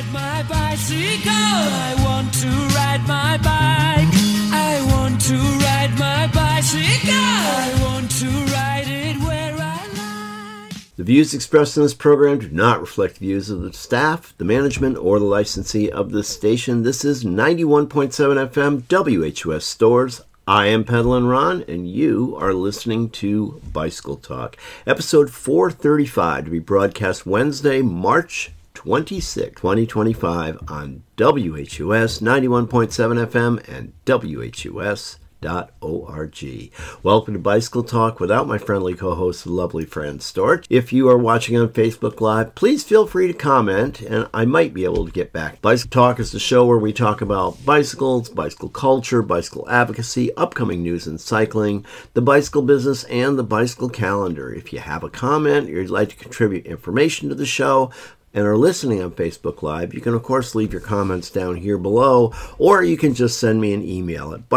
My bicycle, I want to ride my bike. I want to ride my bicycle. I want to ride it where I like. The views expressed in this program do not reflect the views of the staff, the management, or the licensee of this station. This is 91.7 FM WHUS Stores. I am Pedalin' Ron, and you are listening to Bicycle Talk, episode 435, to be broadcast Wednesday, March 26, 2025 on WHUS 91.7 FM and WHUS.org. Welcome to Bicycle Talk without my friendly co-host, the lovely friend Storch. If you are watching on Facebook Live, please feel free to comment, and I might be able to get back. Bicycle Talk is the show where we talk about bicycles, bicycle culture, bicycle advocacy, upcoming news in cycling, the bicycle business, and the bicycle calendar. If you have a comment or you'd like to contribute information to the show, and are listening on Facebook Live, you can, of course, leave your comments down here below, or you can just send me an email at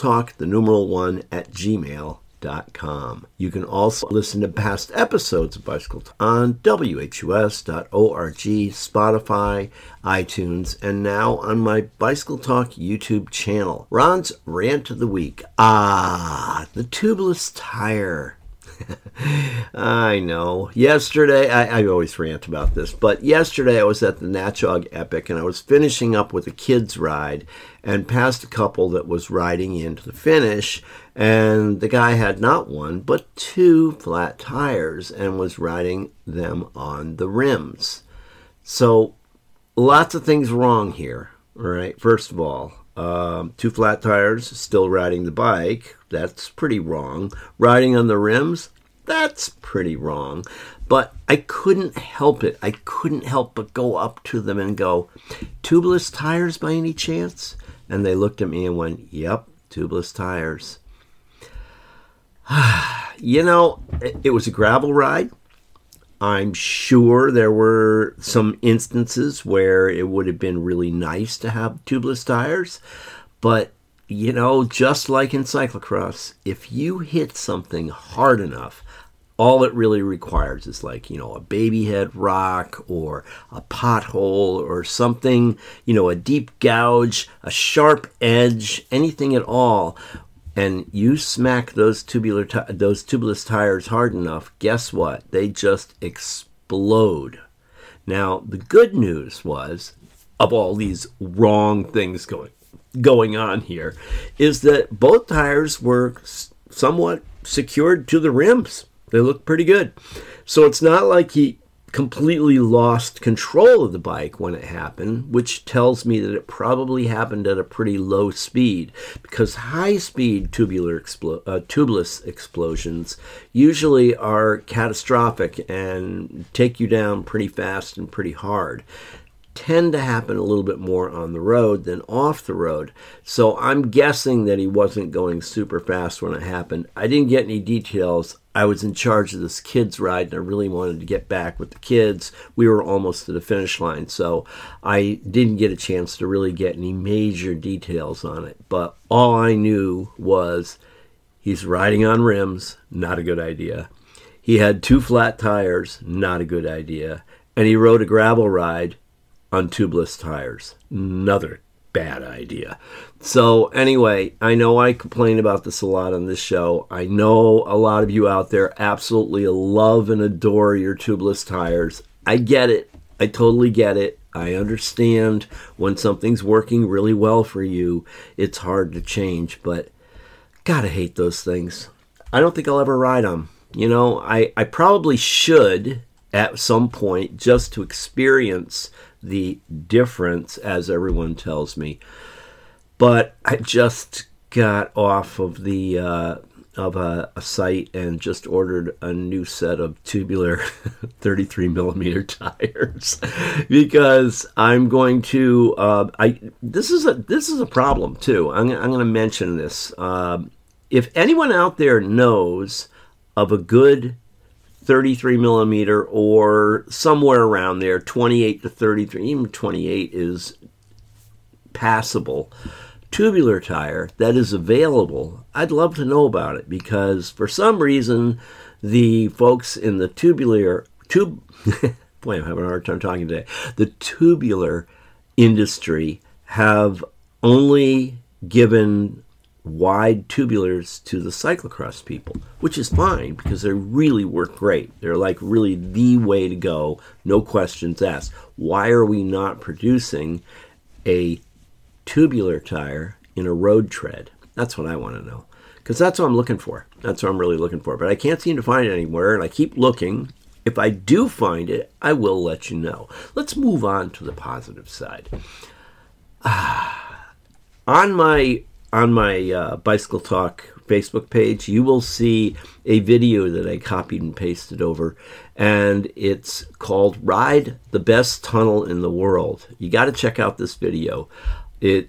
bicycletalk1@gmail.com. You can also listen to past episodes of Bicycle Talk on WHUS.org, Spotify, iTunes, and now on my Bicycle Talk YouTube channel. Ron's Rant of the Week. The tubeless tire. I know. Yesterday, I always rant about this, but yesterday I was at the Natchog Epic and I was finishing up with a kids ride and passed a couple that was riding into the finish, and the guy had not one but two flat tires and was riding them on the rims. So lots of things wrong here. All right. First of all, two flat tires, still riding the bike. That's pretty wrong. Riding on the rims, that's pretty wrong. But I couldn't help it. I couldn't help but go up to them and go, tubeless tires by any chance? And they looked at me and went, yep, tubeless tires. You know, it was a gravel ride. I'm sure there were some instances where it would have been really nice to have tubeless tires, but, you know, just like in cyclocross, if you hit something hard enough, all it really requires is like, you know, a baby head rock or a pothole or something, you know, a deep gouge, a sharp edge, anything at all. And you smack those tubeless tires hard enough, guess what? They just explode. Now, the good news was, of all these wrong things going on here, is that both tires were somewhat secured to the rims. They look pretty good. So it's not like he completely lost control of the bike when it happened, which tells me that it probably happened at a pretty low speed, because high-speed tubeless explosions usually are catastrophic and take you down pretty fast and pretty hard. Tend to happen a little bit more on the road than off the road. So I'm guessing that he wasn't going super fast when it happened. I didn't get any details. I was in charge of this kids ride and I really wanted to get back with the kids. We were almost to the finish line, so I didn't get a chance to really get any major details on it. But all I knew was he's riding on rims, not a good idea. He had two flat tires, not a good idea. And he rode a gravel ride on tubeless tires. Another bad idea. So anyway, I know I complain about this a lot on this show. I know a lot of you out there absolutely love and adore your tubeless tires. I get it. I totally get it. I understand when something's working really well for you, it's hard to change, but gotta hate those things. I don't think I'll ever ride them. You know, I probably should at some point just to experience the difference, as everyone tells me. But I just got off of the of a site and just ordered a new set of tubular 33 millimeter tires because I'm going to. This is a problem too. I'm going to mention this. If anyone out there knows of a good 33 millimeter or somewhere around there, 28 to 33, even 28 is passable, tubular tire that is available, I'd love to know about it, because for some reason the folks in the boy, I'm having a hard time talking today. The tubular industry have only given wide tubulars to the cyclocross people, which is fine because they really work great. They're like really the way to go, no questions asked. Why are we not producing a tubular tire in a road tread? That's what I want to know, because that's what I'm looking for. That's what I'm really looking for. But I can't seem to find it anywhere, and I keep looking. If I do find it, I will let you know. Let's move on to the positive side. On my Bicycle Talk Facebook page, you will see a video that I copied and pasted over, and it's called "Ride the Best Tunnel in the World." You got to check out this video. It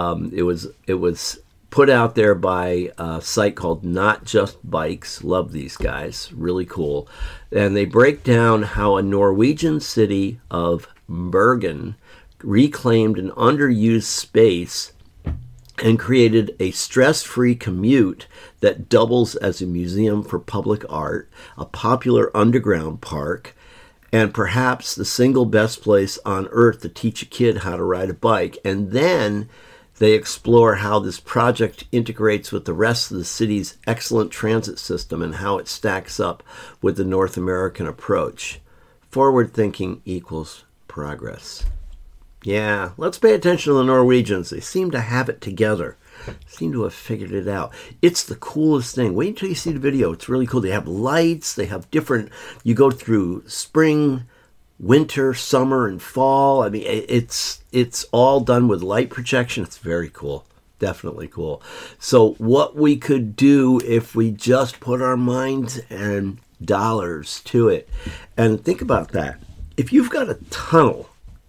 was put out there by a site called Not Just Bikes. Love these guys, really cool. And they break down how a Norwegian city of Bergen reclaimed an underused space and created a stress-free commute that doubles as a museum for public art, a popular underground park, and perhaps the single best place on earth to teach a kid how to ride a bike. And then they explore how this project integrates with the rest of the city's excellent transit system and how it stacks up with the North American approach. Forward thinking equals progress. Yeah, let's pay attention to the Norwegians. They seem to have it together. Seem to have figured it out. It's the coolest thing. Wait until you see the video. It's really cool. They have lights. They have different... You go through spring, winter, summer, and fall. I mean, it's all done with light projection. It's very cool. Definitely cool. So what we could do if we just put our minds and dollars to it. And think about that. If you've got a tunnel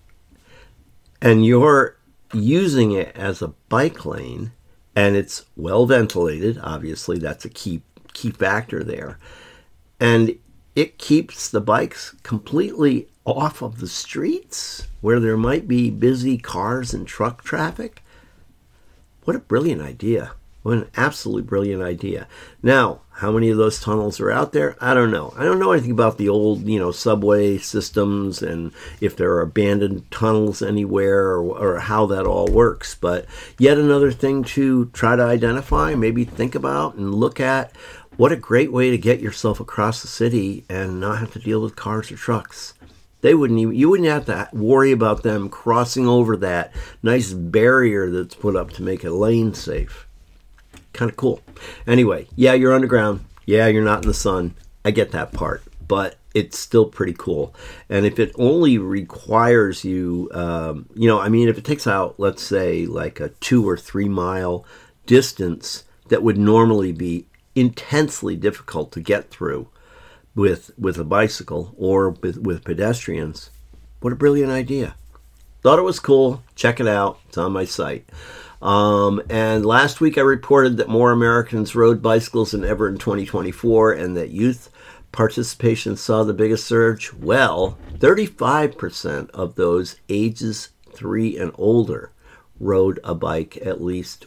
and you're using it as a bike lane, and it's well ventilated, obviously that's a key factor there, and it keeps the bikes completely off of the streets where there might be busy cars and truck traffic. What a brilliant idea. What an absolutely brilliant idea. Now, how many of those tunnels are out there? I don't know. I don't know anything about the old, subway systems and if there are abandoned tunnels anywhere or how that all works. But yet another thing to try to identify, maybe think about and look at. What a great way to get yourself across the city and not have to deal with cars or trucks. You wouldn't have to worry about them crossing over that nice barrier that's put up to make a lane safe. Kind of cool. Anyway, yeah, you're underground. Yeah, you're not in the sun. I get that part, but it's still pretty cool. And if it only requires you, if it takes out, let's say, like a 2 or 3 mile distance that would normally be intensely difficult to get through with a bicycle or with pedestrians, what a brilliant idea. Thought it was cool. Check it out. It's on my site. And last week I reported that more Americans rode bicycles than ever in 2024 and that youth participation saw the biggest surge. Well, 35% of those ages 3 and older rode a bike at least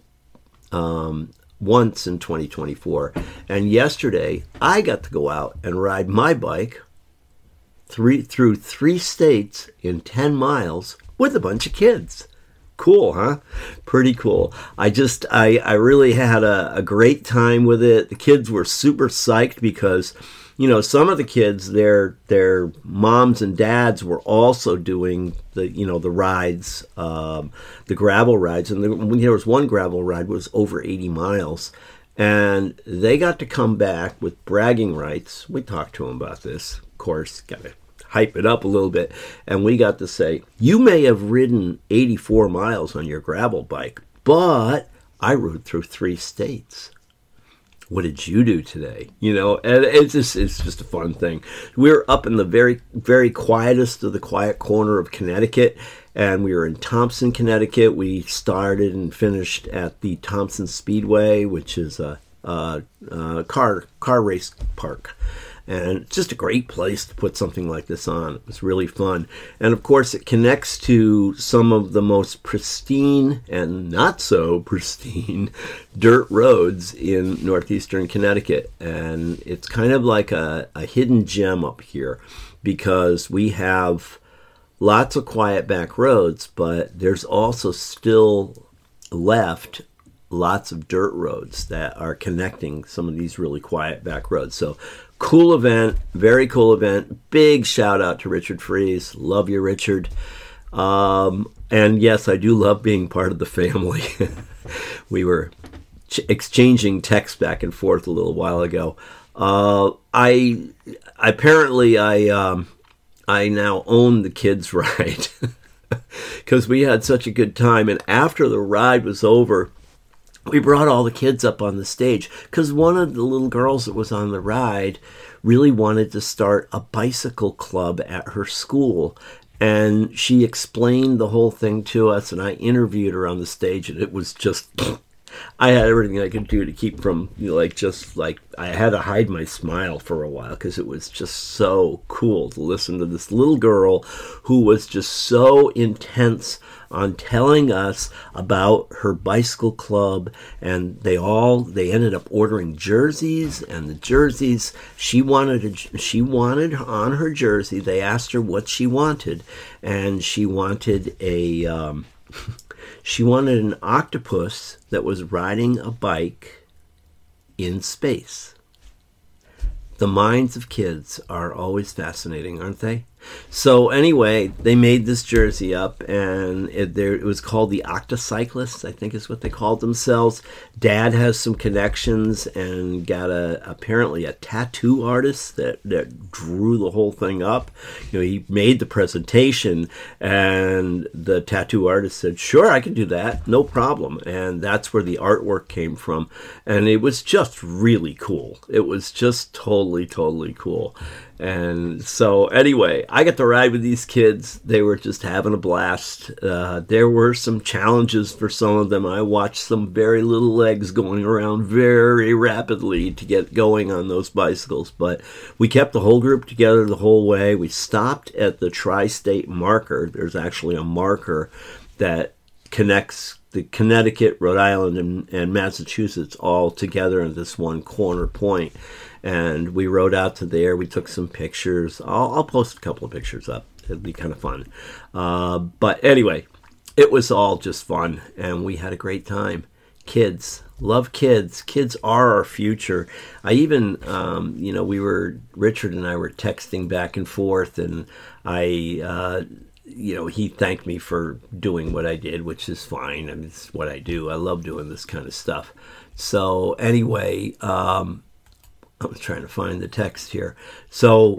once in 2024. And yesterday I got to go out and ride my bike through 3 states in 10 miles with a bunch of kids. Cool, huh? Pretty cool. I really had a great time with it. The kids were super psyched because, some of the kids, their moms and dads were also doing the rides, the gravel rides. And there was one gravel ride was over 80 miles. And they got to come back with bragging rights. We talked to them about this, of course, got to hype it up a little bit, and we got to say, you may have ridden 84 miles on your gravel bike, but I rode through 3 states. What did you do today? And it's just a fun thing. We're up in the very, very quietest of the quiet corner of Connecticut, and we were in Thompson, Connecticut. We started and finished at the Thompson Speedway, which is a car race park. And it's just a great place to put something like this on. It was really fun. And of course, it connects to some of the most pristine and not so pristine dirt roads in northeastern Connecticut. And it's kind of like a hidden gem up here because we have lots of quiet back roads, but there's also still left lots of dirt roads that are connecting some of these really quiet back roads. So cool event, very cool event. Big shout out to Richard Fries. Love you, Richard. And yes, I do love being part of the family. We were exchanging texts back and forth a little while ago. I now own the kids' ride because we had such a good time. And after the ride was over, we brought all the kids up on the stage because one of the little girls that was on the ride really wanted to start a bicycle club at her school. And she explained the whole thing to us, and I interviewed her on the stage, and it was just... I had everything I could do to keep from, I had to hide my smile for a while because it was just so cool to listen to this little girl who was just so intense on telling us about her bicycle club. And they ended up ordering jerseys, and the jerseys she wanted on her jersey. They asked her what she wanted, and she wanted she wanted an octopus that was riding a bike in space. The minds of kids are always fascinating, aren't they? So anyway, they made this jersey up, and it was called the Octocyclists, I think is what they called themselves. Dad has some connections and got apparently a tattoo artist that drew the whole thing up. He made the presentation, and the tattoo artist said, "Sure, I can do that, no problem." And that's where the artwork came from, and it was just really cool. It was just totally cool. And so anyway, I got to ride with these kids. They were just having a blast. There were some challenges for some of them. I watched some very little legs going around very rapidly to get going on those bicycles. But we kept the whole group together the whole way. We stopped at the Tri-State marker. There's actually a marker that connects the Connecticut, Rhode Island, and Massachusetts all together in this one corner point. And we rode out to there. We took some pictures. I'll post a couple of pictures up. It'll be kind of fun. But anyway, it was all just fun, and we had a great time. Kids, love kids. Kids are our future. I even, Richard and I were texting back and forth, and he thanked me for doing what I did, which is fine. I mean, it's what I do. I love doing this kind of stuff. So anyway, I was trying to find the text here. So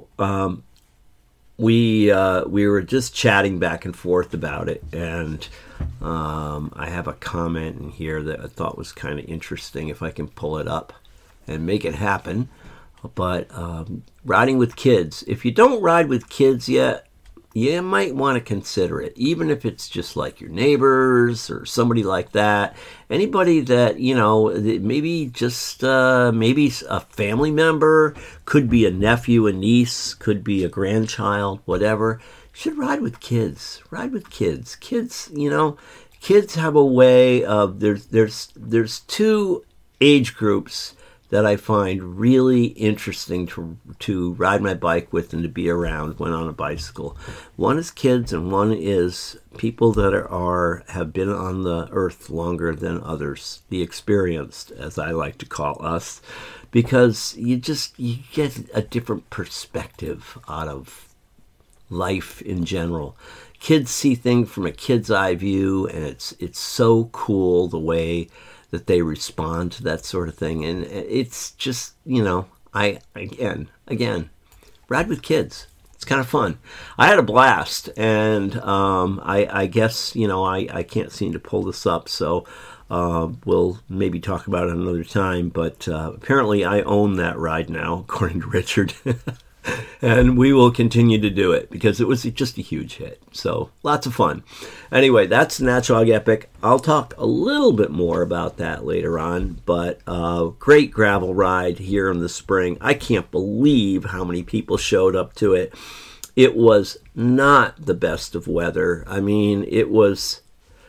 we were just chatting back and forth about it, and I have a comment in here that I thought was kind of interesting, if I can pull it up and make it happen. But riding with kids. If you don't ride with kids yet, you might want to consider it, even if it's just like your neighbors or somebody like that. Anybody that, maybe a family member, could be a nephew, a niece, could be a grandchild, whatever. You should ride with kids. Ride with kids. Kids, kids have a way of, there's two age groups that I find really interesting to ride my bike with and to be around when on a bicycle. One is kids, and one is people that have been on the earth longer than others, the experienced, as I like to call us, because you get a different perspective out of life in general. Kids see things from a kid's eye view, and it's so cool the way that they respond to that sort of thing. And it's just, again, ride with kids. It's kind of fun. I had a blast, and I guess, I can't seem to pull this up, so we'll maybe talk about it another time. But apparently I own that ride now, according to Richard. And we will continue to do it because it was just a huge hit. So lots of fun. Anyway, that's the Natural Hog Epic. I'll talk a little bit more about that later on. But great gravel ride here in the spring. I can't believe how many people showed up to it. It was not the best of weather. I mean, it was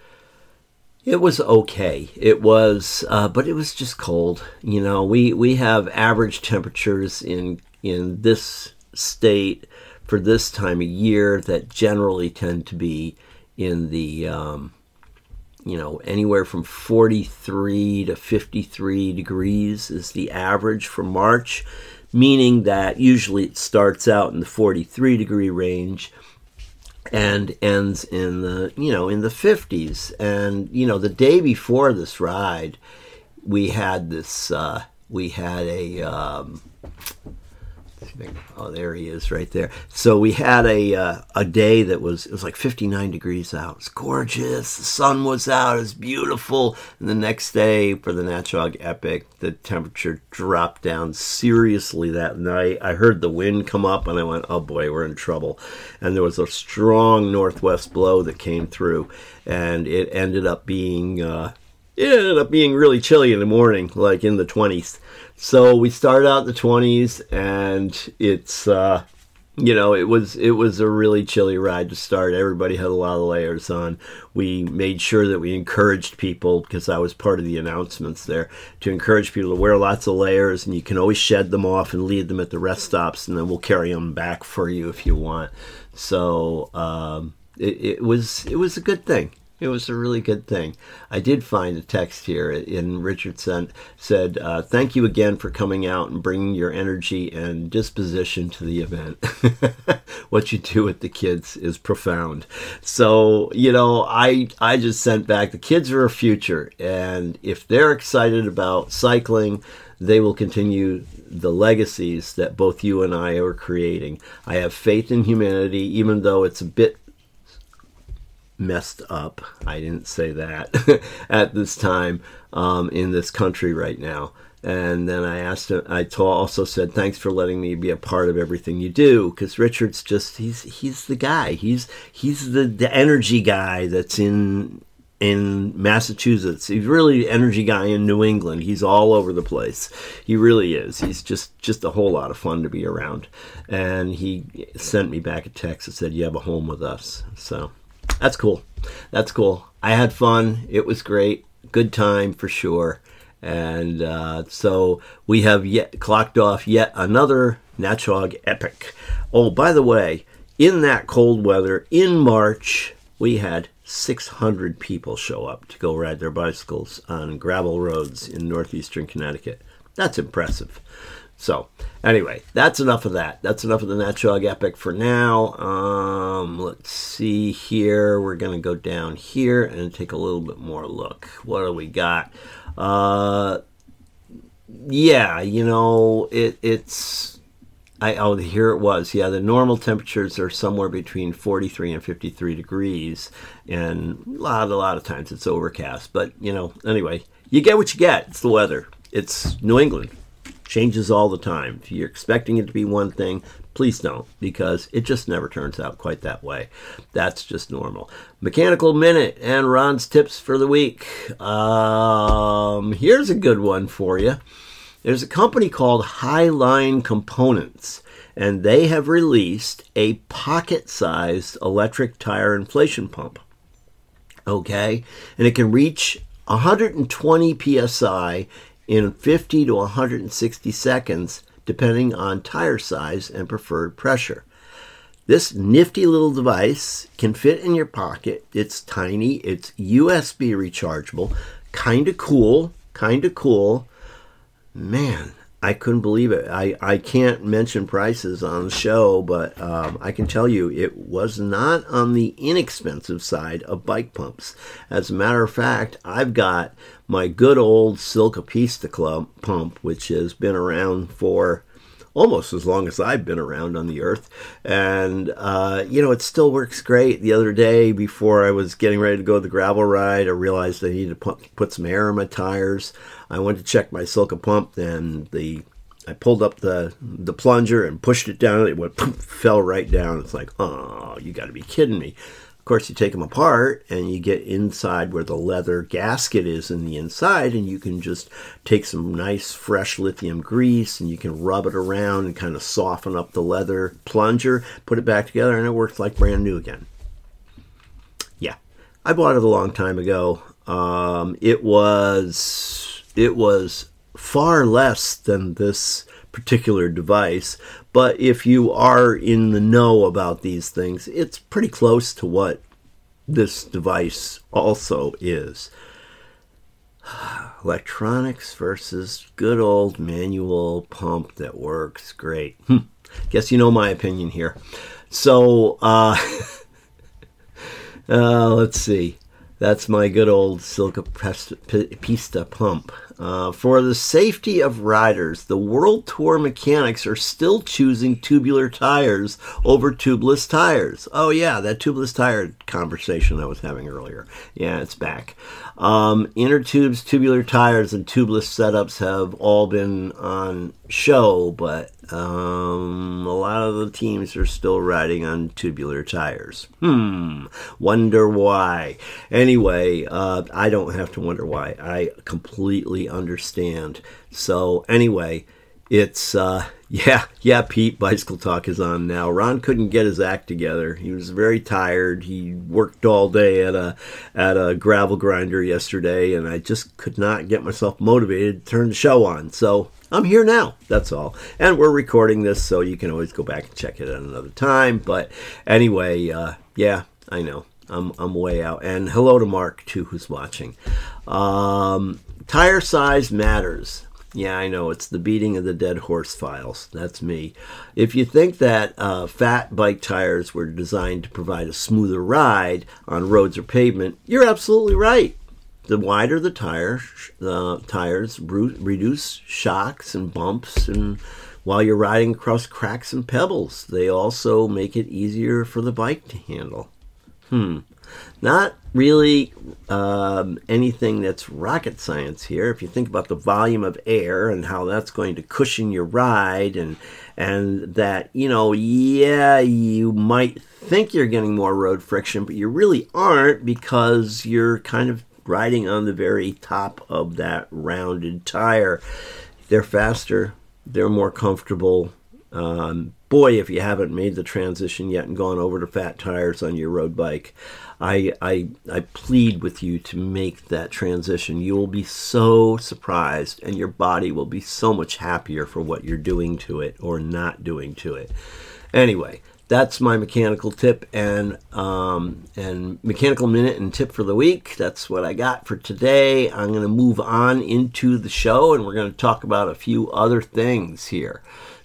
okay. It was, but it was just cold. We have average temperatures in this state for this time of year that generally tend to be in the anywhere from 43 to 53 degrees is the average for March, meaning that usually it starts out in the 43 degree range and ends in the 50s. And the day before this ride, we had a oh, there he is right there. So we had a day that it was like 59 degrees out. It was gorgeous. The sun was out. It was beautiful. And the next day for the Natchog Epic, the temperature dropped down seriously that night. I heard the wind come up and I went, oh boy, we're in trouble. And there was a strong northwest blow that came through, and it ended up being really chilly in the morning, like in the 20s. So we started out in the 20s, and it's it was a really chilly ride to start. Everybody had a lot of layers on. We made sure that we encouraged people, because I was part of the announcements there, to encourage people to wear lots of layers, and you can always shed them off and leave them at the rest stops, and then we'll carry them back for you if you want. So it was a good thing. It was a really good thing. I did find a text here, and Richard said, thank you again for coming out and bringing your energy and disposition to the event. What you do with the kids is profound. So, I just sent back, the kids are our future, and if they're excited about cycling, they will continue the legacies that both you and I are creating. I have faith in humanity, even though it's a bit messed up. I didn't say that at this time in this country right now. And then I asked him, also said, thanks for letting me be a part of everything you do, because Richard's just, he's the guy. He's the energy guy that's in Massachusetts. He's really the energy guy in New England. He's all over the place. He really is. He's just a whole lot of fun to be around. And he sent me back a text that said, you have a home with us. So that's cool. That's cool. I had fun. It was great. Good time for sure. And so we have clocked off yet another Natchog Epic. Oh, by the way, in that cold weather, in March, we had 600 people show up to go ride their bicycles on gravel roads in northeastern Connecticut. That's impressive. So, anyway, that's enough of that. That's enough of the Natchog Epic for now. Let's see here. We're going to go down here and take a little bit more look. What do we got? Yeah, here it was. Yeah, the normal temperatures are somewhere between 43 and 53 degrees, and a lot of times it's overcast. But, anyway, you get what you get. It's the weather. It's New England. Changes all the time. If you're expecting it to be one thing, please don't, because it just never turns out quite that way. That's just normal. Mechanical Minute and Ron's tips for the week. Here's a good one for you. There's a company called Highline Components, and they have released a pocket-sized electric tire inflation pump. Okay? And it can reach 120 psi in 50 to 160 seconds, depending on tire size and preferred pressure. This nifty little device can fit in your pocket. It's tiny. It's USB rechargeable. Kind of cool. Man, I couldn't believe it. I can't mention prices on the show, but I can tell you it was not on the inexpensive side of bike pumps. As a matter of fact, I've got my good old Silkapista Club pump, which has been around for almost as long as I've been around on the earth. And, it still works great. The other day, before I was getting ready to go the gravel ride, I realized I needed to put some air in my tires. I went to check my Silka pump, and I pulled up the plunger and pushed it down. It went, poof, fell right down. It's like, oh, you got to be kidding me. Of course, you take them apart and you get inside where the leather gasket is in the inside, and you can just take some nice fresh lithium grease and you can rub it around and kind of soften up the leather plunger, put it back together, and it works like brand new again. Yeah, I bought it a long time ago. It was far less than this particular device, But if you are in the know about these things, it's pretty close to what this device also is. Electronics versus good old manual pump that works great. Guess you know my opinion here. So, let's see. That's my good old Silca Pista pump. For the safety of riders, the World Tour mechanics are still choosing tubular tires over tubeless tires. Oh yeah, that tubeless tire conversation I was having earlier. Yeah, it's back. Inner tubes, tubular tires, and tubeless setups have all been on show, but a lot of the teams are still riding on tubular tires. Wonder why. Anyway, I don't have to wonder why. I completely understand. So anyway, it's yeah, Pete, Bicycle Talk is on now. Ron couldn't get his act together. He was very tired. He worked all day at a gravel grinder yesterday, and I just could not get myself motivated to turn the show on. So I'm here now, that's all. And we're recording this, so you can always go back and check it at another time. But anyway, yeah, I know. I'm way out. And hello to Mark, too, who's watching. Tire size matters. Yeah, I know. It's the beating of the dead horse files. That's me. If you think that fat bike tires were designed to provide a smoother ride on roads or pavement, you're absolutely right. The wider the tires reduce shocks and bumps, and while you're riding across cracks and pebbles, they also make it easier for the bike to handle. Not really anything that's rocket science here. If you think about the volume of air and how that's going to cushion your ride, and that, you might think you're getting more road friction, but you really aren't, because you're kind of riding on the very top of that rounded tire. They're faster. They're more comfortable. Boy, if you haven't made the transition yet and gone over to fat tires on your road bike, I plead with you to make that transition. You will be so surprised, and your body will be so much happier for what you're doing to it or not doing to it. Anyway, that's my mechanical tip and mechanical minute and tip for the week. That's what I got for today. I'm going to move on into the show, and we're going to talk about a few other things here.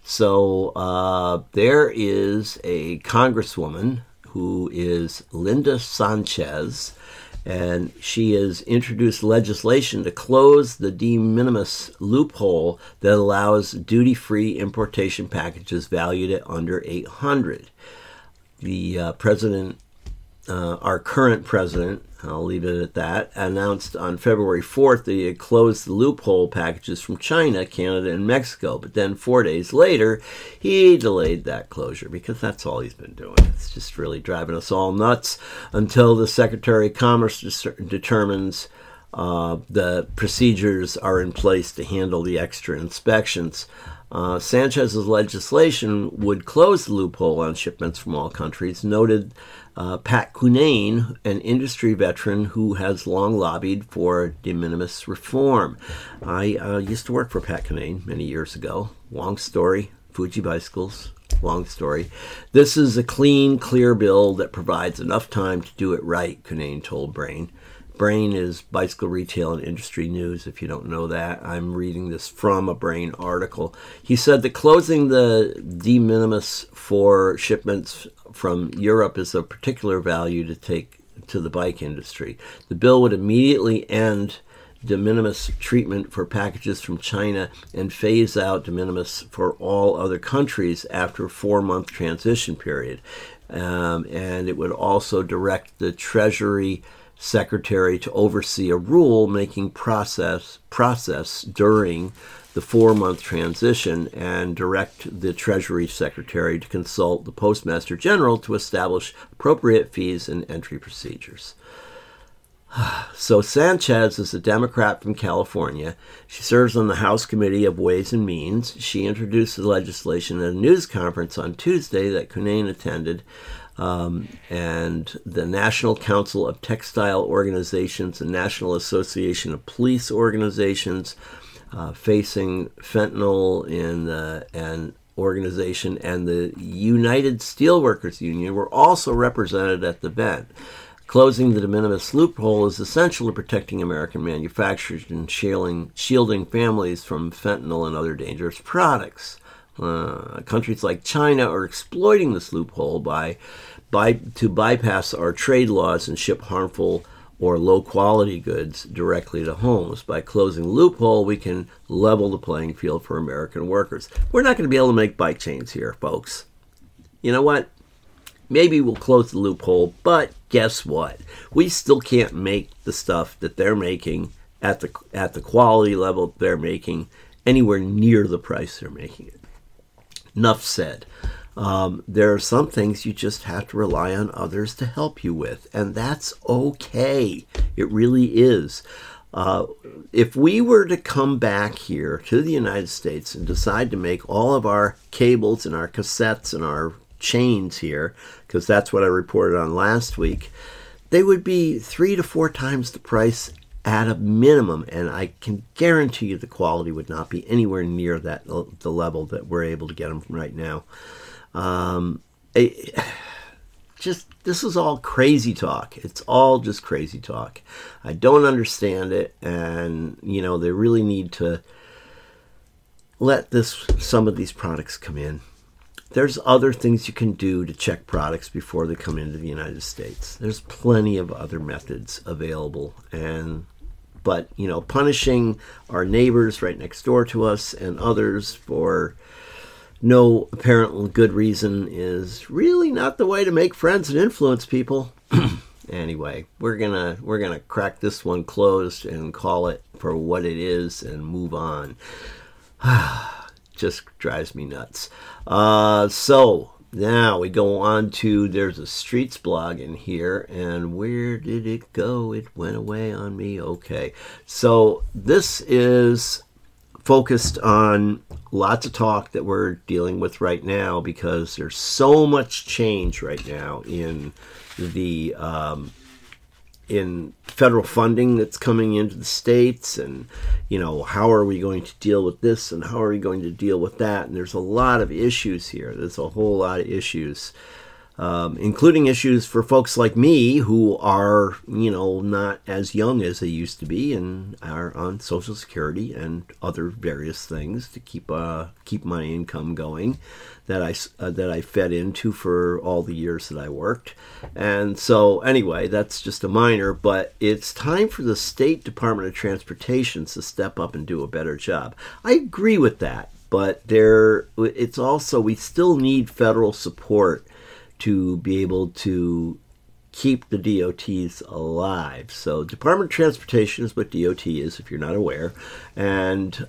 So there is a congresswoman who is Linda Sanchez, and she has introduced legislation to close the de minimis loophole that allows duty-free importation packages valued at under $800. The president, our current president, I'll leave it at that, announced on February 4th that he had closed the loophole packages from China, Canada, and Mexico. But then 4 days later, he delayed that closure, because that's all he's been doing. It's just really driving us all nuts until the Secretary of Commerce determines the procedures are in place to handle the extra inspections. Sanchez's legislation would close the loophole on shipments from all countries, noted Pat Cunane, an industry veteran who has long lobbied for de minimis reform. I used to work for Pat Cunane many years ago. Long story. Fuji Bicycles. Long story. This is a clean, clear bill that provides enough time to do it right, Cunane told Brain. Brain is Bicycle Retail and Industry News, if you don't know that. I'm reading this from a Brain article. He said that closing the de minimis for shipments from Europe is of particular value to take to the bike industry. The bill would immediately end de minimis treatment for packages from China and phase out de minimis for all other countries after a 4-month transition period. And it would also direct the Treasury Secretary to oversee a rule-making process during the 4-month transition, and direct the Treasury Secretary to consult the Postmaster General to establish appropriate fees and entry procedures. So Sanchez is a Democrat from California. She serves on the House Committee of Ways and Means. She introduced the legislation at a news conference on Tuesday that Cunane attended. And the National Council of Textile Organizations and National Association of Police Organizations facing fentanyl and Organization and the United Steelworkers Union were also represented at the event. Closing the de minimis loophole is essential to protecting American manufacturers and shielding families from fentanyl and other dangerous products. Countries like China are exploiting this loophole to bypass our trade laws and ship harmful or low-quality goods directly to homes. By closing the loophole, we can level the playing field for American workers. We're not going to be able to make bike chains here, folks. You know what? Maybe we'll close the loophole, but guess what? We still can't make the stuff that they're making at the quality level they're making anywhere near the price they're making it. Enough said. There are some things you just have to rely on others to help you with, and that's okay. It really is. If we were to come back here to the United States and decide to make all of our cables and our cassettes and our chains here, because that's what I reported on last week, they would be 3 to 4 times the price at a minimum, and I can guarantee you the quality would not be anywhere near the level that we're able to get them from right now. This is all crazy talk. It's all just crazy talk. I don't understand it, and they really need to let some of these products come in. There's other things you can do to check products before they come into the United States. There's plenty of other methods available, but punishing our neighbors right next door to us and others for no apparent good reason is really not the way to make friends and influence people. Anyway, we're gonna crack this one closed and call it for what it is and move on. Just drives me nuts. So now we go on to, there's a Streets blog in here, and where did it go? It went away on me. Okay, so this is focused on lots of talk that we're dealing with right now, because there's so much change right now in the in federal funding that's coming into the states, and how are we going to deal with this and how are we going to deal with that, and there's a lot of issues here. There's a whole lot of issues, including issues for folks like me who are not as young as they used to be and are on Social Security and other various things to keep my income going that I fed into for all the years that I worked. And so anyway, that's just a minor, but it's time for the State Department of Transportation to step up and do a better job. I agree with that, but it's also, we still need federal support to be able to keep the DOTs alive. So Department of Transportation is what DOT is, if you're not aware, and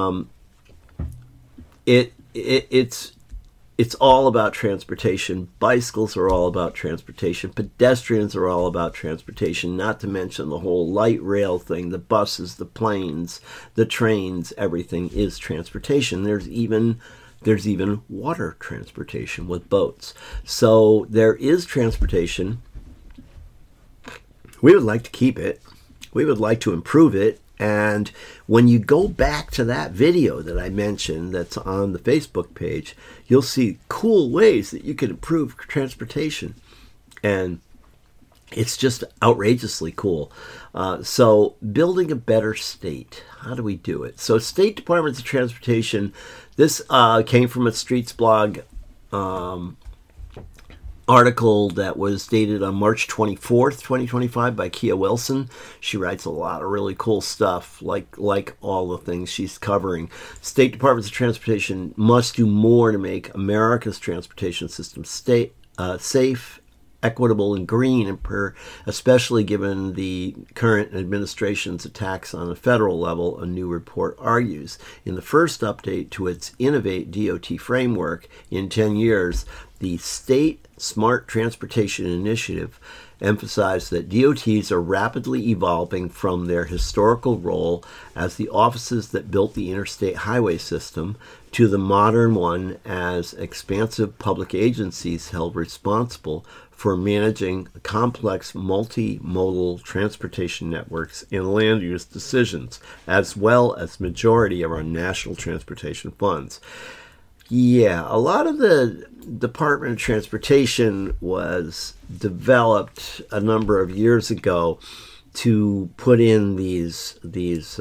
it's all about transportation. Bicycles are all about transportation. Pedestrians are all about transportation, not to mention the whole light rail thing, the buses, the planes, the trains, everything is transportation. There's even water transportation with boats. So there is transportation. We would like to keep it. We would like to improve it. And when you go back to that video that I mentioned that's on the Facebook page, you'll see cool ways that you can improve transportation. And it's just outrageously cool. So building a better state. How do we do it? So State Departments of Transportation, this came from a Streets blog article that was dated on March 24th, 2025 by Kia Wilson. She writes a lot of really cool stuff, like all the things she's covering. State Departments of Transportation must do more to make America's transportation system safe, equitable, and green, and especially given the current administration's attacks on the federal level, a new report argues. In the first update to its Innovate DOT framework in 10 years, the State Smart Transportation Initiative emphasized that DOTs are rapidly evolving from their historical role as the offices that built the interstate highway system to the modern one as expansive public agencies held responsible for managing complex multimodal transportation networks and land use decisions, as well as majority of our national transportation funds. Yeah, a lot of the Department of Transportation was developed a number of years ago to put in these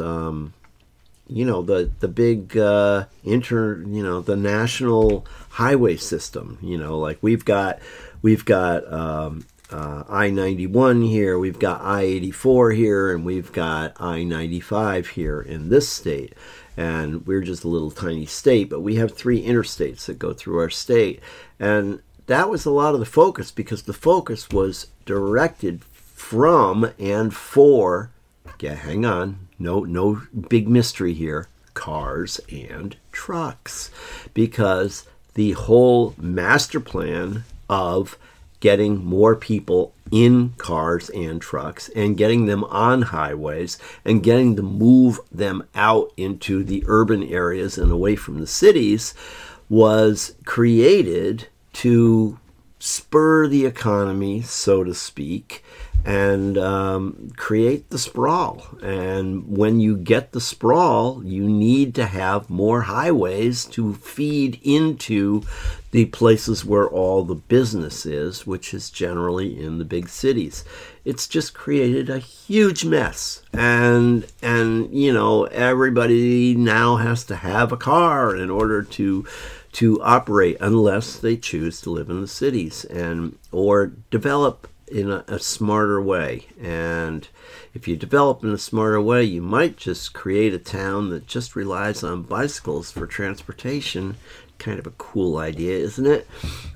the big the national highway system. Like we've got I-91 here, we've got I-84 here, and we've got I-95 here in this state. And we're just a little tiny state, but we have 3 interstates that go through our state. And that was a lot of the focus, because the focus was directed from and for, hang on, no big mystery here, cars and trucks. Because the whole master plan of getting more people in cars and trucks and getting them on highways and getting to move them out into the urban areas and away from the cities was created to spur the economy, so to speak, and create the sprawl. And when you get the sprawl, you need to have more highways to feed into the places where all the business is, which is generally in the big cities. It's just created a huge mess. And everybody now has to have a car in order to operate, unless they choose to live in the cities or develop in a smarter way. And if you develop in a smarter way, you might just create a town that just relies on bicycles for transportation. Kind of a cool idea, isn't it?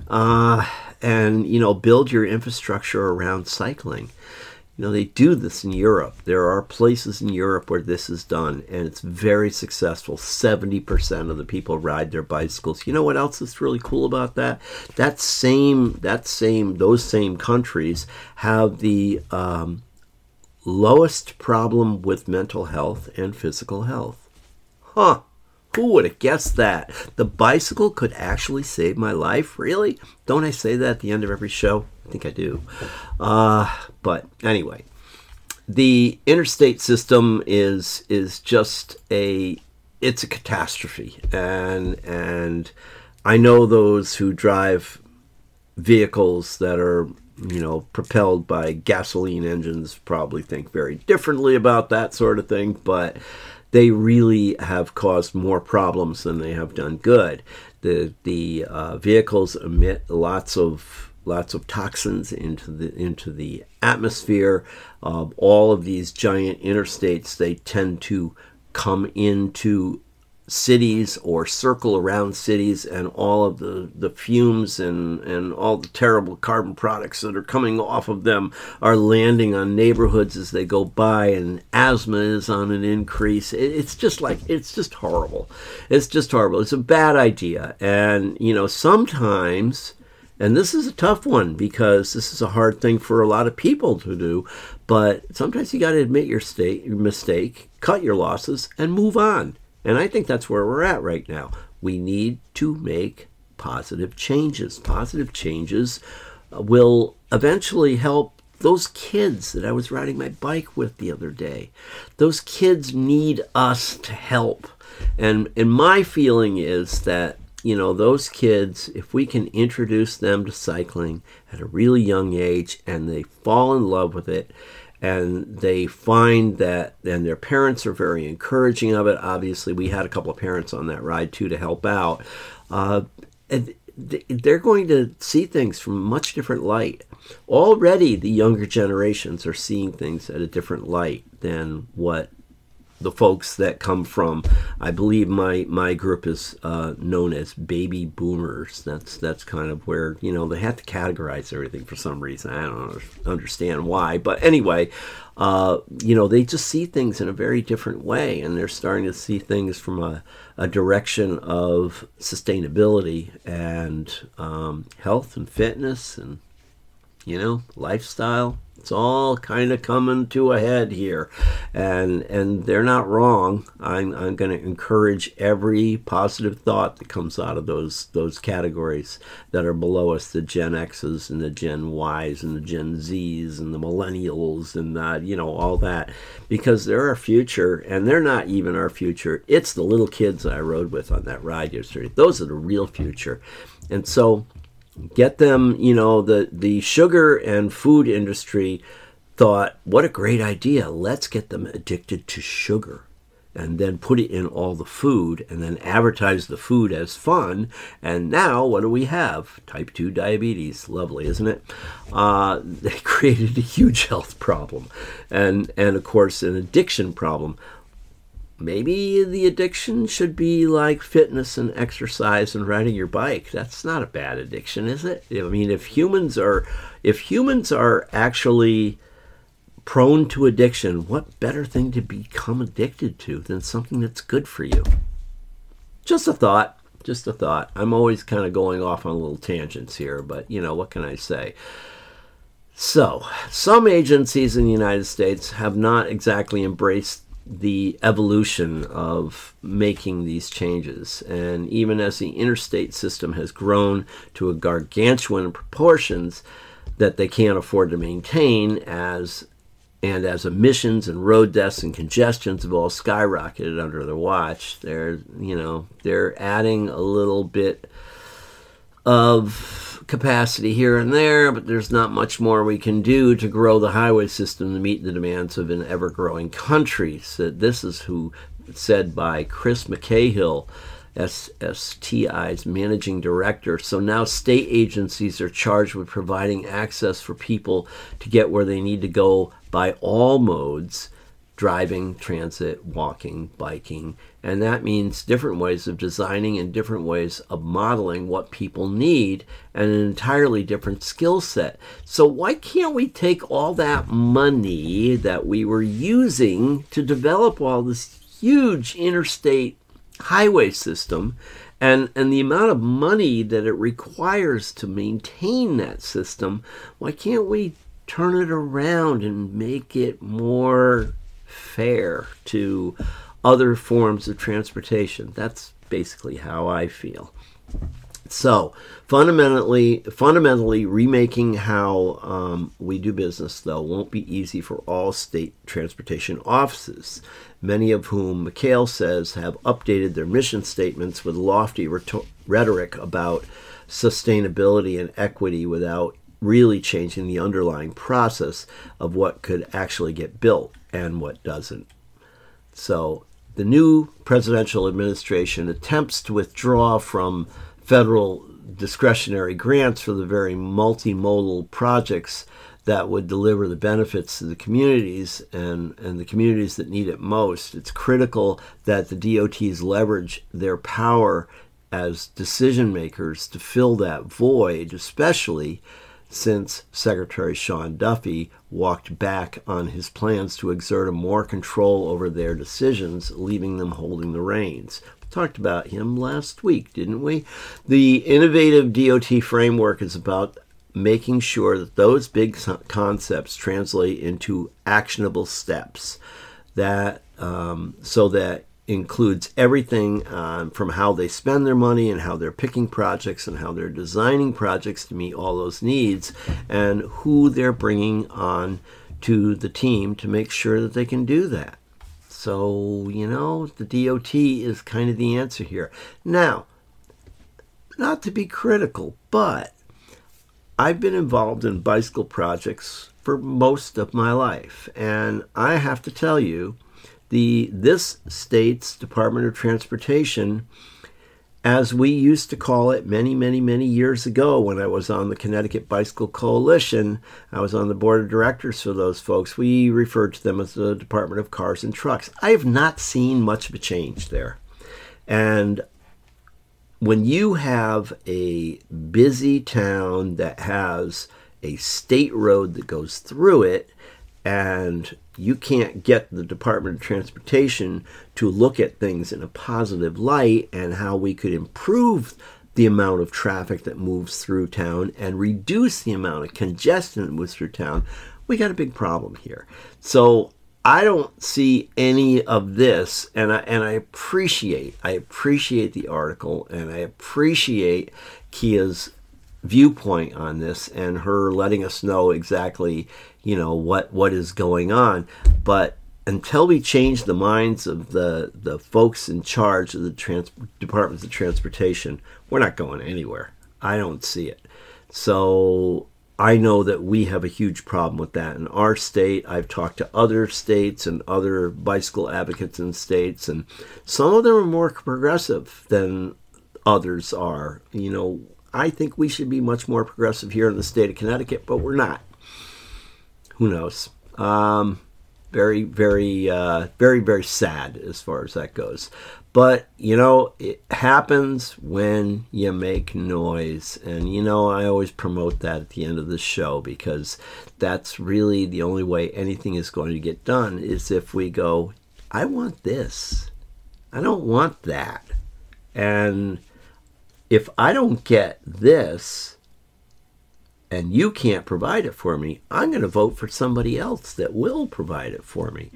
And build your infrastructure around cycling. They do this in Europe. There are places in Europe where this is done, and it's very successful. 70% of the people ride their bicycles. You know what else is really cool about that? Those same countries have the lowest problem with mental health and physical health. Huh. Who would have guessed that? The bicycle could actually save my life? Really? Don't I say that at the end of every show? I think I do. But anyway, the interstate system is just it's a catastrophe. And I know those who drive vehicles that are, propelled by gasoline engines probably think very differently about that sort of thing, but they really have caused more problems than they have done good. The vehicles emit lots of toxins into the atmosphere. All of these giant interstates, they tend to come into cities or circle around cities, and all of the fumes and all the terrible carbon products that are coming off of them are landing on neighborhoods as they go by, and asthma is on an increase. It's just horrible. It's just horrible. It's a bad idea. And sometimes, and this is a tough one because this is a hard thing for a lot of people to do, but sometimes you got to admit your mistake, cut your losses, and move on. And I think that's where we're at right now. We need to make positive changes. Positive changes will eventually help those kids that I was riding my bike with the other day. Those kids need us to help. And my feeling is that, those kids, if we can introduce them to cycling at a really young age and they fall in love with it, and they find that, and their parents are very encouraging of it. Obviously, we had a couple of parents on that ride too to help out. And they're going to see things from a much different light. Already, the younger generations are seeing things at a different light than what the folks that come from, I believe my group is known as baby boomers. That's kind of where, they have to categorize everything for some reason. I don't understand why. But anyway, they just see things in a very different way, and they're starting to see things from a direction of sustainability and health and fitness and, lifestyle. It's all kind of coming to a head here, and they're not wrong. I'm going to encourage every positive thought that comes out of those categories that are below us: the Gen X's and the Gen Y's and the Gen Z's and the Millennials and all that, because they're our future, and they're not even our future. It's the little kids I rode with on that ride yesterday. Those are the real future, and so. Get them, the sugar and food industry thought, what a great idea. Let's get them addicted to sugar and then put it in all the food and then advertise the food as fun. And now what do we have? Type 2 diabetes. Lovely, isn't it? They created a huge health problem and of course, an addiction problem. Maybe the addiction should be like fitness and exercise and riding your bike. That's not a bad addiction, is it? I mean, if humans are actually prone to addiction, what better thing to become addicted to than something that's good for you? Just a thought. I'm always kind of going off on little tangents here, but what can I say? So, some agencies in the United States have not exactly embraced the evolution of making these changes. And even as the interstate system has grown to a gargantuan proportions that they can't afford to maintain, as emissions and road deaths and congestions have all skyrocketed under their watch, they're adding a little bit of capacity here and there, but there's not much more we can do to grow the highway system to meet the demands of an ever-growing country. So this is said by Chris McCahill, SSTI's managing director. So now state agencies are charged with providing access for people to get where they need to go by all modes: driving, transit, walking, biking. And that means different ways of designing and different ways of modeling what people need, and an entirely different skill set. So why can't we take all that money that we were using to develop all this huge interstate highway system and the amount of money that it requires to maintain that system, why can't we turn it around and make it more fair to other forms of transportation? That's basically how I feel. So fundamentally remaking how we do business, though, won't be easy for all state transportation offices, many of whom McHale says have updated their mission statements with lofty rhetoric about sustainability and equity without really changing the underlying process of what could actually get built and what doesn't. So the new presidential administration attempts to withdraw from federal discretionary grants for the very multimodal projects that would deliver the benefits to the communities and the communities that need it most. It's critical that the DOTs leverage their power as decision makers to fill that void, especially since Secretary Sean Duffy walked back on his plans to exert more control over their decisions, leaving them holding the reins. We talked about him last week, didn't we? The innovative DOT framework is about making sure that those big concepts translate into actionable steps that so that includes everything from how they spend their money and how they're picking projects and how they're designing projects to meet all those needs, and who they're bringing on to the team to make sure that they can do that. So, the DOT is kind of the answer here. Now, not to be critical, but I've been involved in bicycle projects for most of my life, and I have to tell you, this state's Department of Transportation, as we used to call it many, many, many years ago when I was on the Connecticut Bicycle Coalition, I was on the board of directors for those folks, we referred to them as the Department of Cars and Trucks. I have not seen much of a change there. And when you have a busy town that has a state road that goes through it, and you can't get the Department of Transportation to look at things in a positive light and how we could improve the amount of traffic that moves through town and reduce the amount of congestion that moves through town, we got a big problem here. So I don't see any of this, and I appreciate the article, and I appreciate Kia's viewpoint on this and her letting us know exactly, what is going on. But until we change the minds of the folks in charge of the departments of transportation, we're not going anywhere. I don't see it. So I know that we have a huge problem with that in our state. I've talked to other states and other bicycle advocates in states, and some of them are more progressive than others are. I think we should be much more progressive here in the state of Connecticut, but we're not. Who knows? Very, very, very, very sad as far as that goes. But, it happens when you make noise. And, I always promote that at the end of the show, because that's really the only way anything is going to get done, is if we go, I want this. I don't want that. And if I don't get this, and you can't provide it for me, I'm going to vote for somebody else that will provide it for me.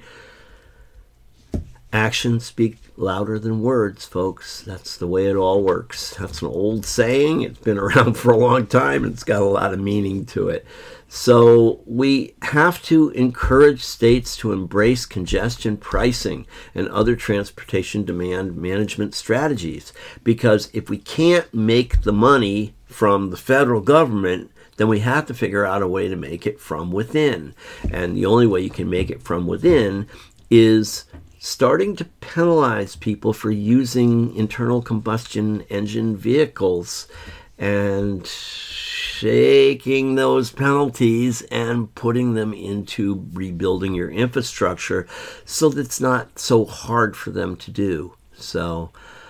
Actions speak louder than words, folks. That's the way it all works. That's an old saying. It's been around for a long time, and it's got a lot of meaning to it. So we have to encourage states to embrace congestion pricing and other transportation demand management strategies, because if we can't make the money from the federal government, then we have to figure out a way to make it from within. And the only way you can make it from within is starting to penalize people for using internal combustion engine vehicles, and taking those penalties and putting them into rebuilding your infrastructure so that it's not so hard for them to do. So,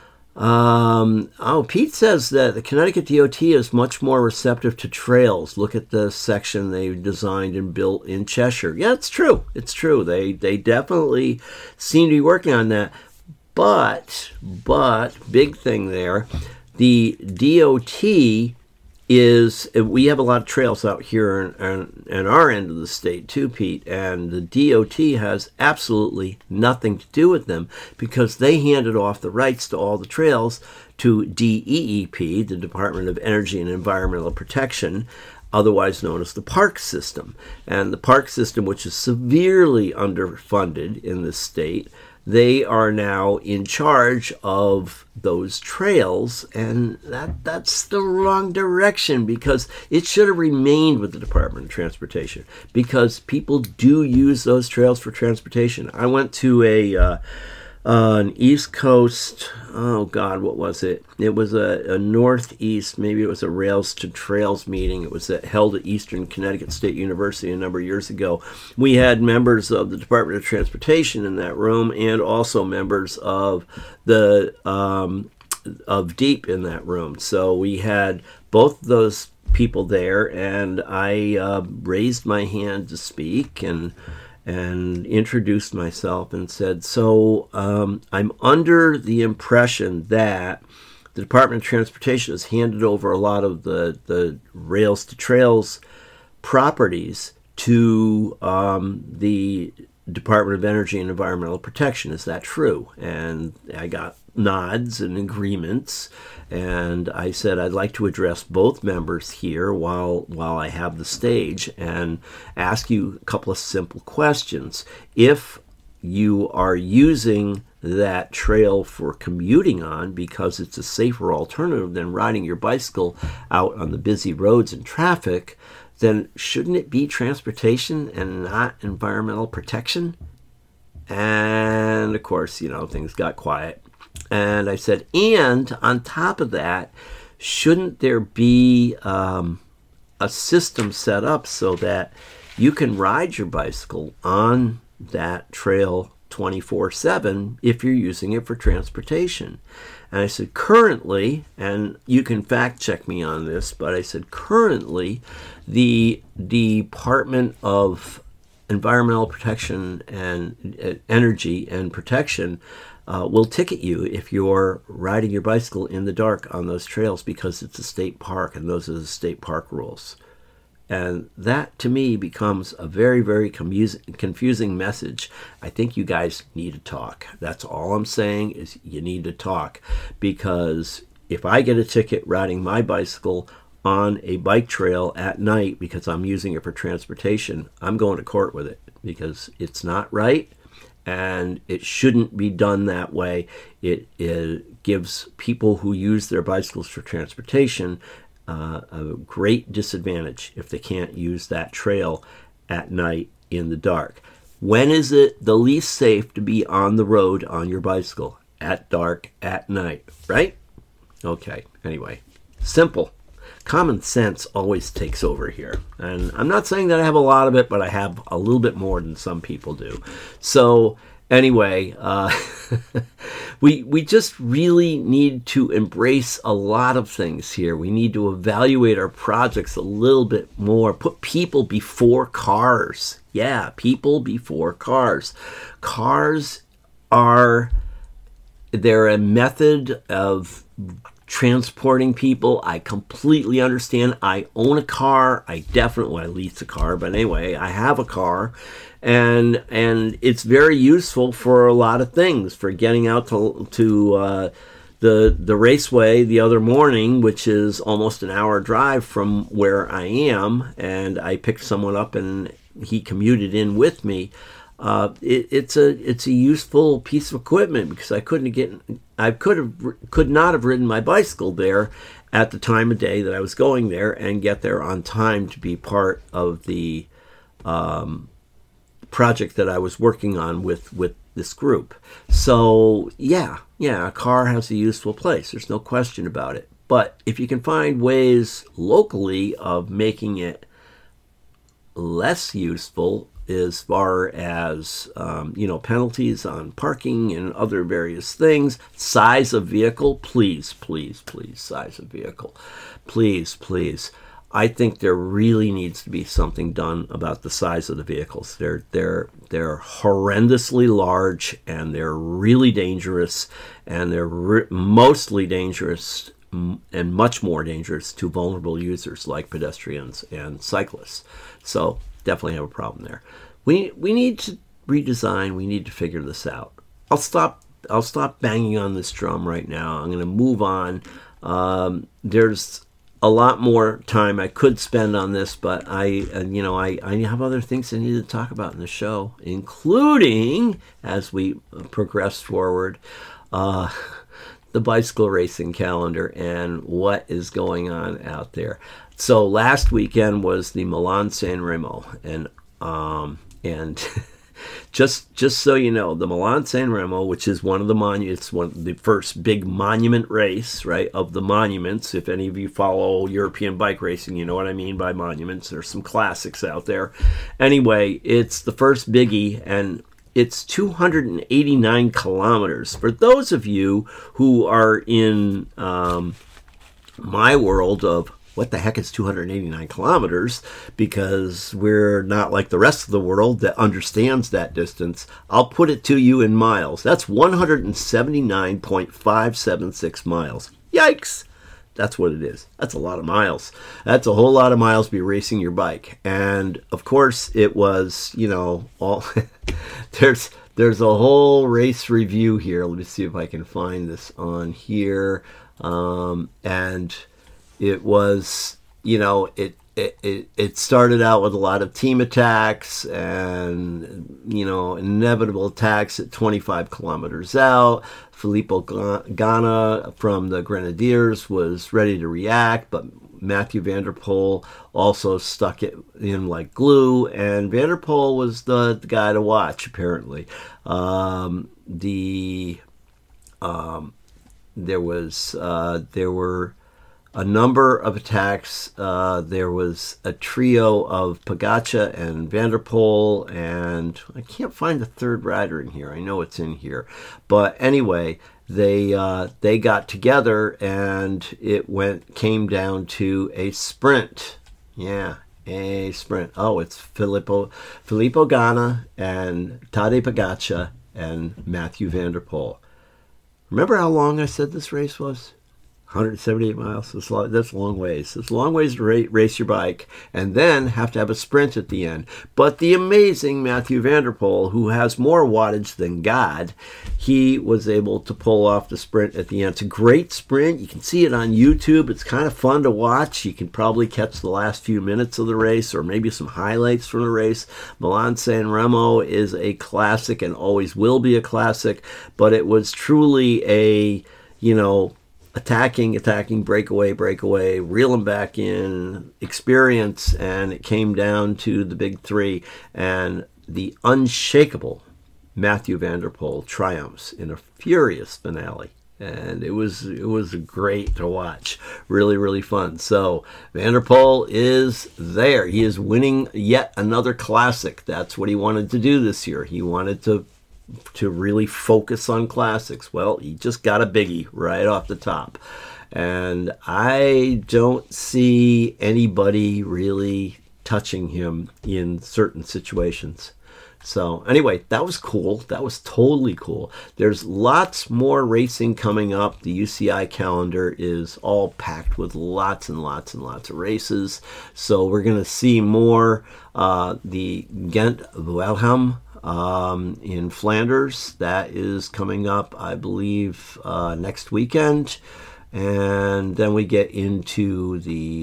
Pete says that the Connecticut DOT is much more receptive to trails. Look at the section they designed and built in Cheshire. Yeah, it's true. It's true. They definitely seem to be working on that. But, big thing there, the DOT is, we have a lot of trails out here in our end of the state too, Pete, and the DOT has absolutely nothing to do with them, because they handed off the rights to all the trails to DEEP, the Department of Energy and Environmental Protection, otherwise known as the park system. And the park system, which is severely underfunded in the state, they are now in charge of those trails, and that's the wrong direction, because it should have remained with the Department of Transportation, because people do use those trails for transportation. I went to an East Coast, what was it? It was a Northeast, maybe it was a Rails to Trails meeting. It was held at Eastern Connecticut State University a number of years ago. We had members of the Department of Transportation in that room, and also members of the of DEEP in that room. So we had both those people there, and I raised my hand to speak and introduced myself and said, so I'm under the impression that the Department of Transportation has handed over a lot of the Rails to Trails properties to the Department of Energy and Environmental Protection. Is that true? And I got nods and agreements, and I said I'd like to address both members here while I have the stage and ask you a couple of simple questions. If you are using that trail for commuting on because it's a safer alternative than riding your bicycle out on the busy roads and traffic, then shouldn't it be transportation and not environmental protection? And of course, things got quiet. And I said, and on top of that, shouldn't there be a system set up so that you can ride your bicycle on that trail 24/7 if you're using it for transportation? And I said, currently, and you can fact check me on this, but I said, currently, the Department of Environmental Protection and Energy and Protection will ticket you if you're riding your bicycle in the dark on those trails, because it's a state park and those are the state park rules. And that, to me, becomes a very, very confusing message. I think you guys need to talk. That's all I'm saying, is you need to talk. Because if I get a ticket riding my bicycle on a bike trail at night because I'm using it for transportation, I'm going to court with it, because it's not right. And it shouldn't be done that way. It gives people who use their bicycles for transportation a great disadvantage if they can't use that trail at night in the dark. When is it the least safe to be on the road on your bicycle? At dark, at night, right? Okay, anyway, simple. Common sense always takes over here. And I'm not saying that I have a lot of it, but I have a little bit more than some people do. So anyway, we just really need to embrace a lot of things here. We need to evaluate our projects a little bit more. Put people before cars. Yeah, people before cars. Cars they're a method of transporting people. I completely understand. I own a car. I lease a car, but anyway, I have a car, and it's very useful for a lot of things. For getting out to the raceway the other morning, which is almost an hour drive from where I am, and I picked someone up and he commuted in with me. It's a useful piece of equipment, because I could not have ridden my bicycle there at the time of day that I was going there and get there on time to be part of the project that I was working on with this group. So yeah, a car has a useful place. There's no question about it. But if you can find ways locally of making it less useful, as far as penalties on parking and other various things, size of vehicle, please, size of vehicle, please. I think there really needs to be something done about the size of the vehicles. They're horrendously large, and they're really dangerous, and they're mostly dangerous and much more dangerous to vulnerable users like pedestrians and cyclists. So definitely have a problem there. We need to redesign. We need to figure this out. I'll stop banging on this drum right now. I'm going to move on. There's a lot more time I could spend on this, but I have other things I need to talk about in the show, including, as we progress forward, the bicycle racing calendar and what is going on out there. So last weekend was the Milan San Remo, and just so you know, the Milan San Remo, which is one of the monuments, one of the first big monument race, right, of the monuments. If any of you follow European bike racing, you know what I mean by monuments. There's some classics out there. Anyway, it's the first biggie, and it's 289 kilometers. For those of you who are in my world of what the heck is 289 kilometers, because we're not like the rest of the world that understands that distance, I'll put it to you in miles. That's 179.576 miles. Yikes! That's what it is. That's a lot of miles. That's a whole lot of miles to be racing your bike. And of course it was, all there's a whole race review here. Let me see if I can find this on here. And it was, it started out with a lot of team attacks and, inevitable attacks at 25 kilometers out. Filippo Ganna from the Grenadiers was ready to react, but Mathieu van der Poel also stuck it in like glue, and van der Poel was the guy to watch, apparently. There were a number of attacks. There was a trio of Pogačar and Van der Poel, and I can't find the third rider in here. I know it's in here, but anyway, they got together, and it came down to a sprint. Yeah, a sprint. Oh, it's Filippo Ganna and Tadej Pogačar and Mathieu van der Poel. Remember how long I said this race was? 178 miles. That's a long ways. It's a long ways to race your bike and then have to have a sprint at the end. But the amazing Mathieu van der Poel, who has more wattage than God, he was able to pull off the sprint at the end. It's a great sprint. You can see it on YouTube. It's kind of fun to watch. You can probably catch the last few minutes of the race or maybe some highlights from the race. Milan San Remo is a classic and always will be a classic, but it was truly a, attacking, breakaway, reel them back in, experience, and it came down to the big three, and the unshakable Mathieu van der Poel triumphs in a furious finale. And it was great to watch. Really, really fun. So Van der Poel is there. He is winning yet another classic. That's what he wanted to do this year. He wanted to really focus on classics. Well, he just got a biggie right off the top. And I don't see anybody really touching him in certain situations. So anyway, that was cool. That was totally cool. There's lots more racing coming up. The UCI calendar is all packed with lots and lots and lots of races. So we're going to see more. The Gent-Wevelgem in Flanders, that is coming up, I believe, next weekend. And then we get into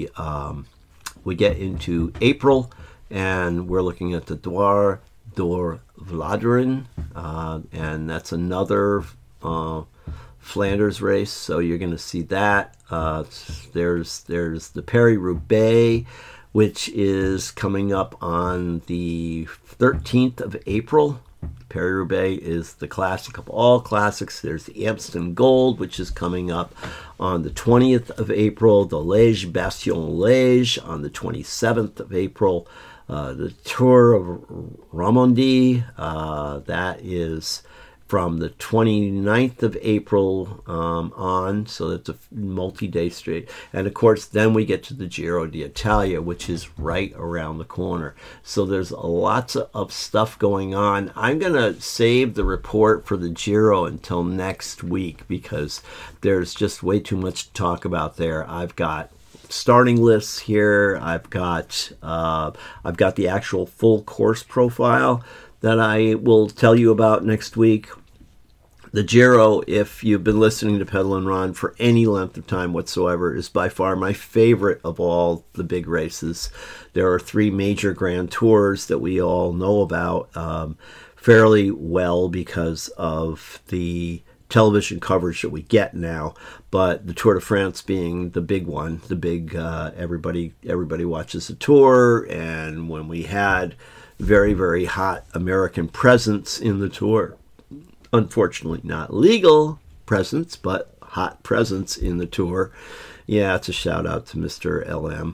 April, and we're looking at the Dwars door Vlaanderen, and that's another Flanders race, so you're going to see that. There's the Paris-Roubaix, which is coming up on the 13th of April. Paris-Roubaix is the classic of all classics. There's the Amstel Gold, which is coming up on the 20th of April. The Liège-Bastogne-Liège on the 27th of April. The Tour of Romandie, that is from the 29th of April on, so that's a multi-day straight. And of course, then we get to the Giro d'Italia, which is right around the corner. So there's lots of stuff going on. I'm going to save the report for the Giro until next week because there's just way too much to talk about there. I've got starting lists here. I've got the actual full course profile that I will tell you about next week. The Giro, if you've been listening to Pedal and Run for any length of time whatsoever, is by far my favorite of all the big races. There are three major Grand Tours that we all know about fairly well because of the television coverage that we get now, but the Tour de France being the big one, the big everybody watches the Tour, and when we had very, very hot American presence in the Tour, unfortunately not legal presence, but hot presence in the Tour. Yeah, it's a shout out to Mr. LM.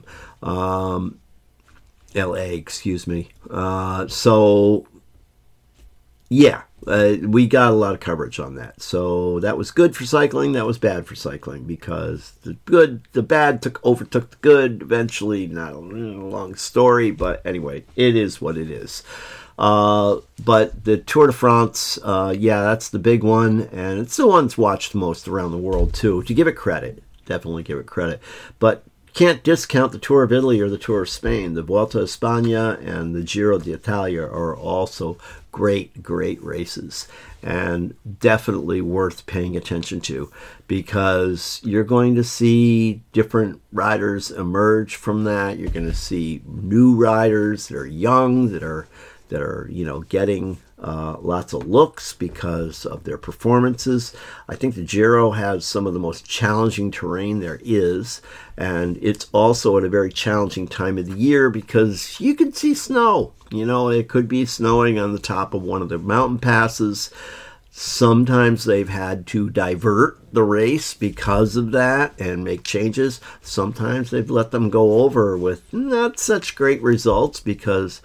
LA, excuse me. So yeah, we got a lot of coverage on that. So that was good for cycling. That was bad for cycling because the bad overtook the good eventually. Not a long story, but anyway, it is what it is. But the Tour de France, yeah, that's the big one, and it's the one that's watched most around the world too. To give it credit, definitely give it credit, but can't discount the Tour of Italy or the Tour of Spain. The Vuelta a España and the Giro d'Italia are also great races, and definitely worth paying attention to because you're going to see different riders emerge from that. You're going to see new riders that are young, that are getting lots of looks because of their performances. I think the Giro has some of the most challenging terrain there is, and it's also at a very challenging time of the year because you can see snow. It could be snowing on the top of one of the mountain passes. Sometimes they've had to divert the race because of that and make changes. Sometimes they've let them go over with not such great results because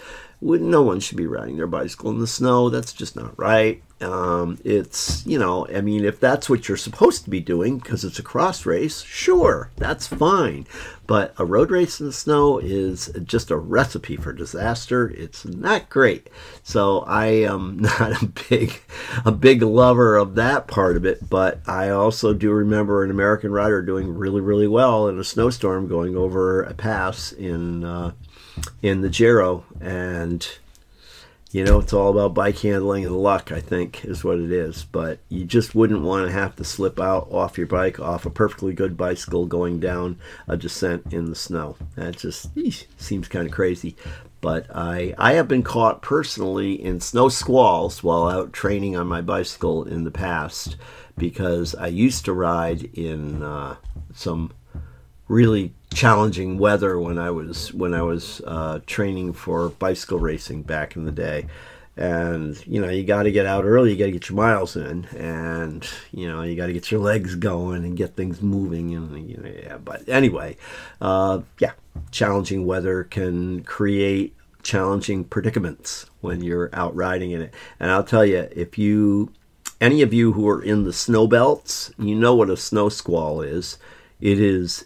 no one should be riding their bicycle in the snow. That's just not right. It's, I mean, if that's what you're supposed to be doing because it's a cross race, sure, that's fine. But a road race in the snow is just a recipe for disaster. It's not great. So I am not a big lover of that part of it, but I also do remember an American rider doing really, really well in a snowstorm going over a pass in the Giro, and it's all about bike handling and luck, I think, is what it is. But you just wouldn't want to have to slip out off your bike, off a perfectly good bicycle going down a descent in the snow. That just seems kind of crazy. But I have been caught personally in snow squalls while out training on my bicycle in the past, because I used to ride in some really challenging weather when I was training for bicycle racing back in the day. And you got to get out early, you got to get your miles in, and you got to get your legs going and get things moving. And but anyway, challenging weather can create challenging predicaments when you're out riding in it. And I'll tell you, any of you who are in the snow belts, you know what a snow squall is. It is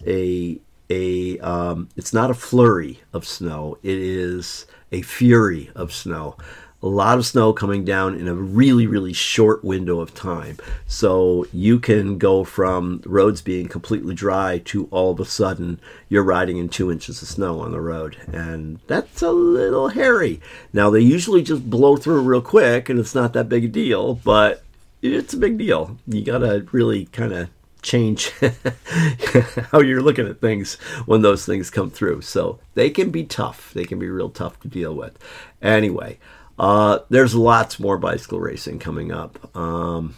it's not a flurry of snow. It is a fury of snow. A lot of snow coming down in a really, really short window of time. So you can go from the roads being completely dry to all of a sudden you're riding in 2 inches of snow on the road. And that's a little hairy. Now, they usually just blow through real quick and it's not that big a deal, but it's a big deal. You got to really kind of change how you're looking at things when those things come through. So they can be tough. They can be real tough to deal with. Anyway, there's lots more bicycle racing coming up. I'll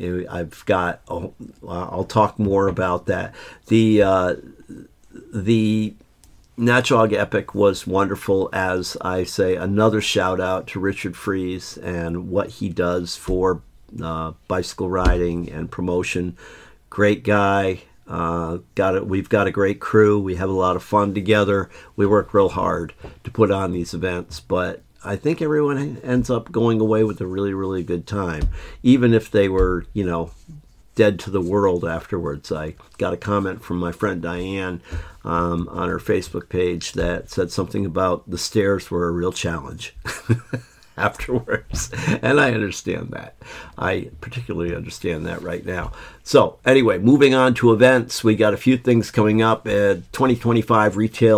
talk more about that. The Natchog Epic was wonderful. As I say, another shout out to Richard Fries and what he does for bicycle riding and promotion. Great guy. We've got a great crew. We have a lot of fun together. We work real hard to put on these events, but I think everyone ends up going away with a really, really good time, even if they were, dead to the world afterwards. I got a comment from my friend Diane on her Facebook page that said something about the stairs were a real challenge. Afterwards, and I understand that. I particularly understand that right now. So anyway, moving on to events, we got a few things coming up. 2025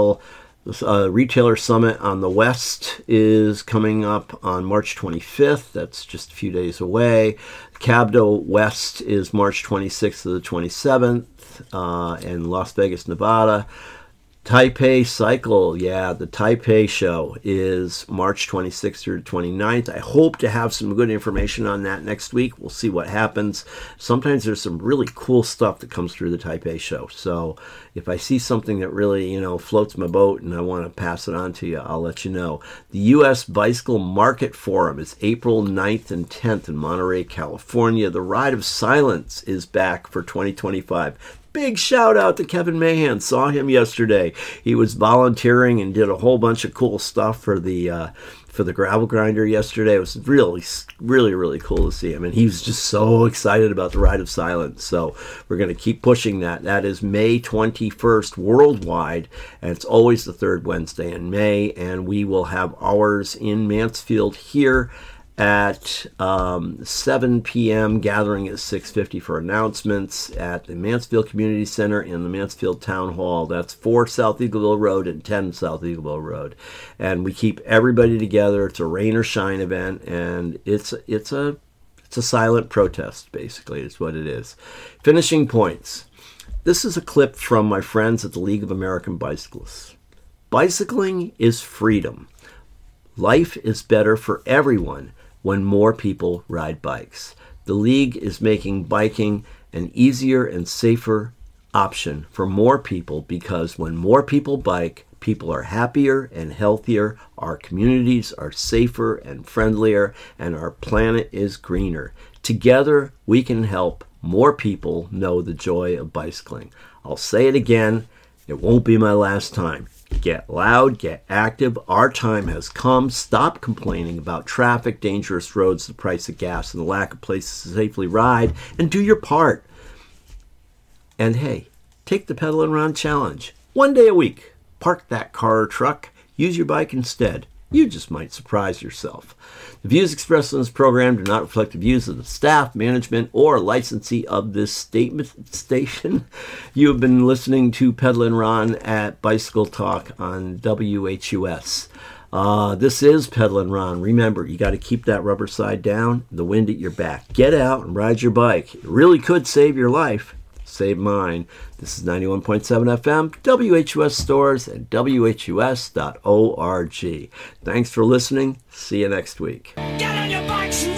Retailer Summit on the West is coming up on March 25th. That's just a few days away. Cabdo West is March 26th to the 27th in Las Vegas, Nevada. Taipei Cycle, the Taipei show is March 26th through 29th. I hope to have some good information on that next week. We'll see what happens. Sometimes there's some really cool stuff that comes through the Taipei show. So if I see something that really, floats my boat and I want to pass it on to you, I'll let you know. The U.S. Bicycle Market Forum is April 9th and 10th in Monterey, California. The Ride of Silence is back for 2025. Big shout out to Kevin Mahan. Saw him yesterday. He was volunteering and did a whole bunch of cool stuff for the gravel grinder yesterday. It was really, really, really cool to see him. And he was just so excited about the Ride of Silence. So we're going to keep pushing that. That is May 21st worldwide. And it's always the third Wednesday in May. And we will have ours in Mansfield here at 7 p.m. Gathering at 6:50 for announcements at the Mansfield Community Center in the Mansfield Town Hall. That's 4 South Eagleville Road and 10 South Eagleville Road. And we keep everybody together. It's a rain or shine event, and it's a silent protest, basically, is what it is. Finishing points. This is a clip from my friends at the League of American Bicyclists. Bicycling is freedom. Life is better for everyone when more people ride bikes. The League is making biking an easier and safer option for more people, because when more people bike, people are happier and healthier, our communities are safer and friendlier, and our planet is greener. Together, we can help more people know the joy of bicycling. I'll say it again, it won't be my last time. Get loud, get active. Our time has come. Stop complaining about traffic, dangerous roads, the price of gas, and the lack of places to safely ride, and do your part. And hey, take the Pedal and Ron Challenge. 1 day a week. Park that car or truck. Use your bike instead. You just might surprise yourself. The views expressed in this program do not reflect the views of the staff, management, or licensee of this station. You have been listening to Pedal and Ron at Bicycle Talk on WHUS. This is Pedal and Ron. Remember, you got to keep that rubber side down, the wind at your back. Get out and ride your bike. It really could save your life. Save mine. This is 91.7 FM, WHUS stores, and WHUS.org. Thanks for listening. See you next week. Get on your bikes